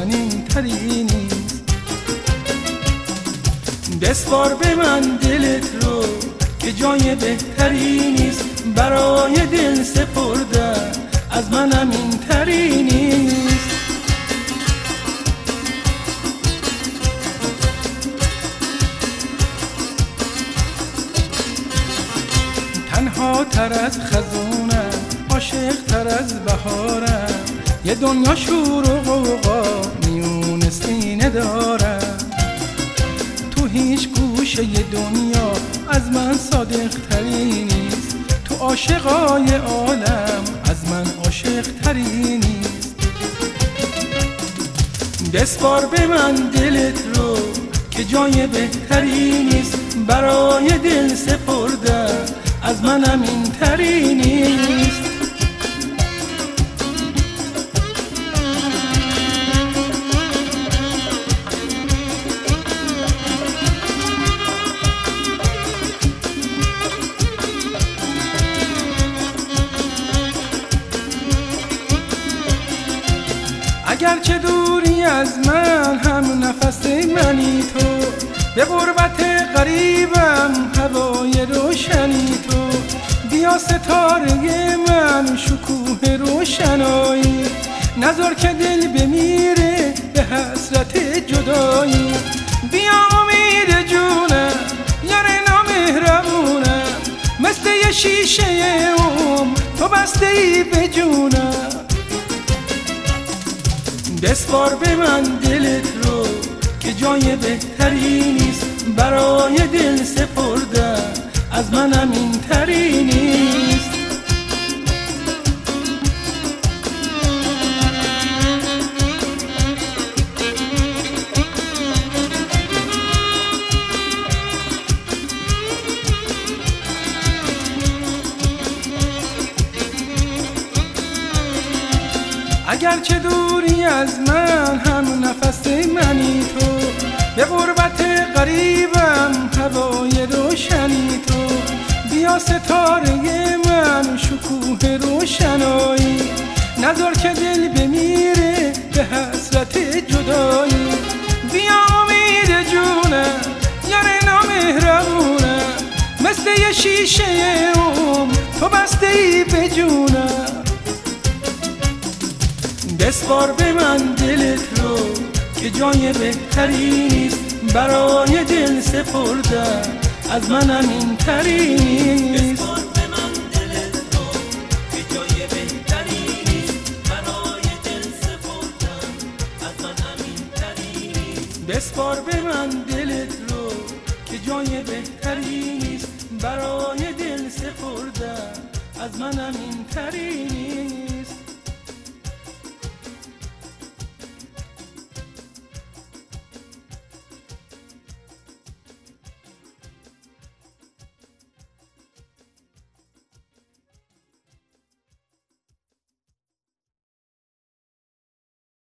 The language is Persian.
چنین تری نیست. بسپار به من دلت رو که جای بهتری نیست، برای دل سپرده از منم این تری نیست. تنها تر از خزونم، عاشق تر از بهارم، یه دنیا شور و غوغا میون سینه دارم. تو هیچ گوشه ی دنیا از من صادق تری نیست، تو عاشقای عالم از من عاشق تری نیست. بسپار به من دلت رو که جای بهتری نیست، برای دل سپرده از منم این تری نیست. اگرچه دوری از من هم نفس منی تو، به غربت غریبم هوای روشنی تو. بیا ستاره من شکوه روشنایی، نذار که دل بمیره به حسرت جدایی. بیا امید جونم یار نامهربونم، مثل یه شیشه تو بسته ای به جونم. بسپار به من دلت رو که جای بهتری نیست، برای دل سپرده از منم این تری نیست. اگرچه دوری از من هم نفس منی تو، به غربت غریبم هوای روشنی تو. بیا ستاره من شکوه روشنایی، نذار که دل بمیره به حسرت جدایی. بیا امید جونم یار نامهربونم، مثل یه شیشه تو بسته ای به جونم. بسپار به من دلت رو که جای بهتری نیست، برای دل سپرده از منم این تری نیست. بسپار به من دلت رو که جای بهتری نیست، برای دل سپردم از منم این تری نیست. بسپار به من دلت رو که جای بهتری نیست، برای دل سپرده از منم این تری نیست.